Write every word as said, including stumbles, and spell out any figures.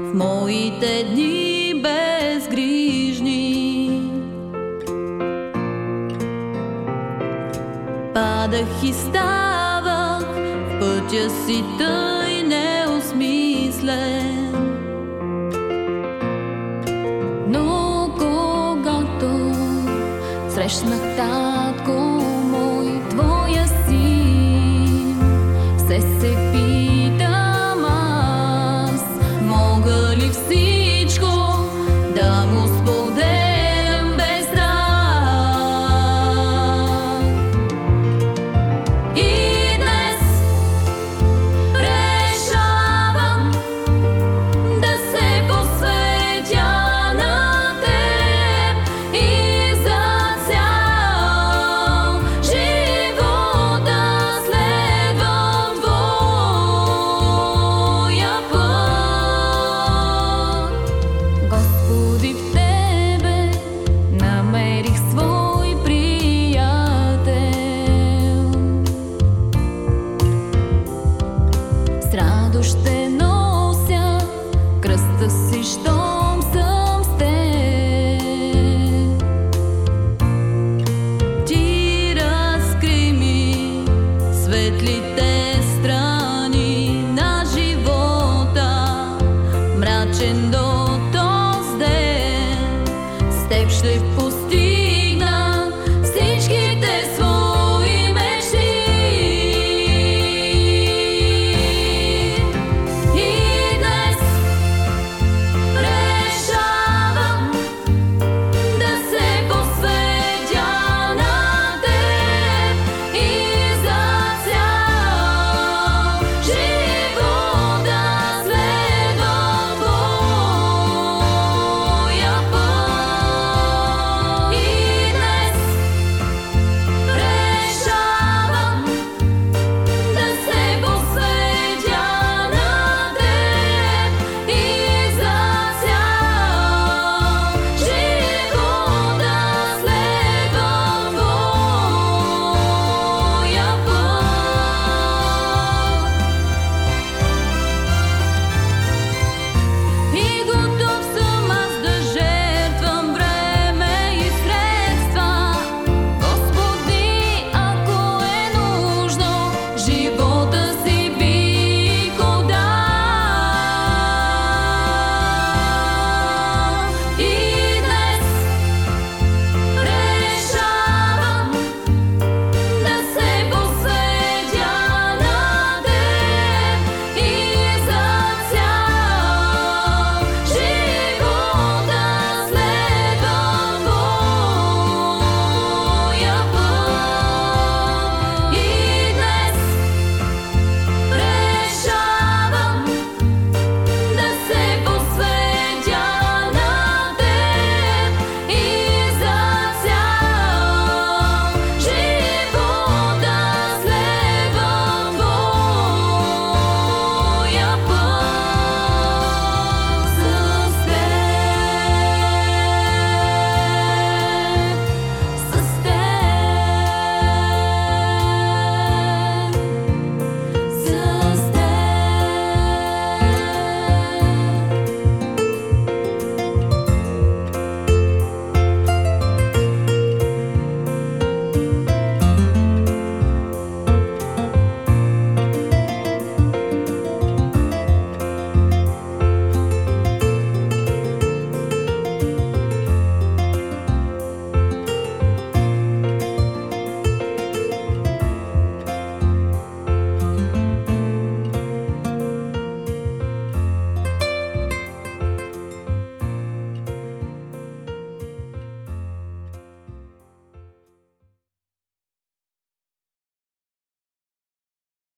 в моите дни безгрижни. Падах и ставах в пътя си тъй неосмислен, но когато срещнах татко мой, твоя син, все се питам аз, мога ли всичко да му споделям без страх? И днес решавам да се посветя на теб и за цял живот да следвам твоя път. Господи, в тебе намерих свой приятел. С радост ще нося кръста си, щом съм с теб. Ти разкри ми светлите страни на живота, мрачен до